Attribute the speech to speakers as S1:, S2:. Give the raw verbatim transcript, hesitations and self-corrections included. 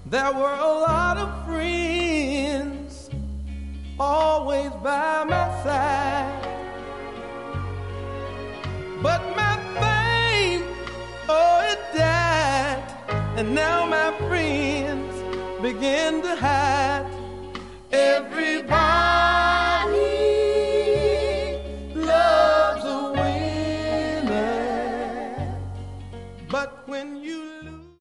S1: There were a lot of friends always by my side, but my fame, oh, it died, and now my friends begin to hide.